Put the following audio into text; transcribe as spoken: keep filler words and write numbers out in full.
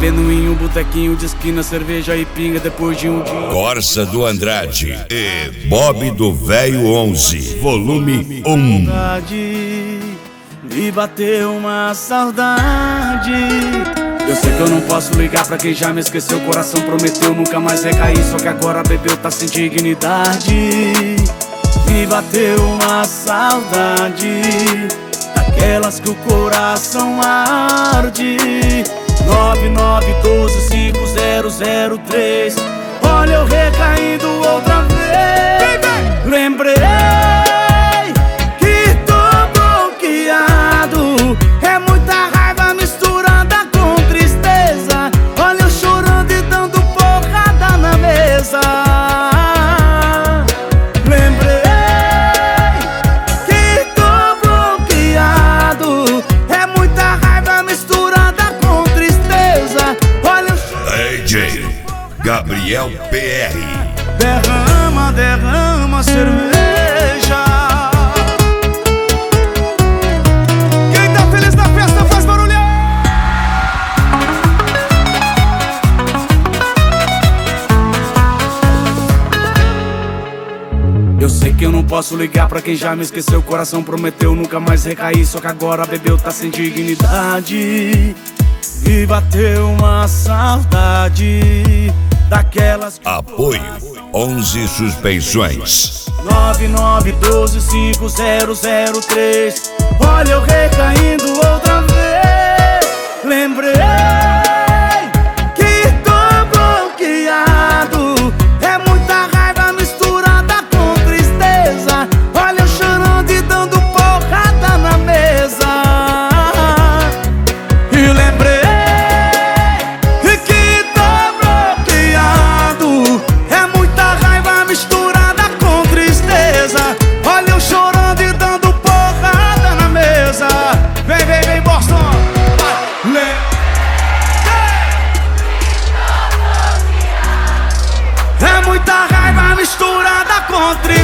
bebendo em um botequinho de esquina, cerveja e pinga depois de um dia. Corsa do Andrade e Bob do Velho onze, volume um. Me bateu uma saudade. Eu sei que eu não posso ligar pra quem já me esqueceu. O coração prometeu nunca mais recair, só que agora bebeu, tá sem dignidade. Me bateu uma saudade, daquelas que o coração arde. Nove nove um dois cinco zero zero três. Olha eu recaindo outra vez. Lembrei que tô bloqueado. É muita raiva misturada com tristeza. Olha eu chorando e dando porrada na mesa. Lembrei que tô bloqueado. É muita raiva misturada com tristeza. Olha eu chorando. D J Gabriel P R. Derrama, derrama cerveja. Quem tá feliz na festa faz barulho. Eu sei que eu não posso ligar pra quem já me esqueceu. O coração prometeu nunca mais recair, só que agora bebeu, tá sem dignidade. E bateu uma saudade, daquelas que Apoio onze Suspensões. Nove nove um dois cinco zero zero três. Olha eu recaindo outra vez. Lembrei que tô bloqueado. É muita raiva misturada com tristeza. Olha eu chorando e dando porrada na mesa. E lembrei que tô bloqueado. É muita raiva misturada com tristeza. Olha eu chorando e dando porrada na mesa. Vem, vem, vem, Boston. É muita raiva misturada com tristeza.